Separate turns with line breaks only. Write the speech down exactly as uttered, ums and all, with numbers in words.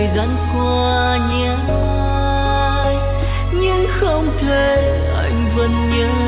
gian qua nhé, nhưng không thể anh vẫn nhớ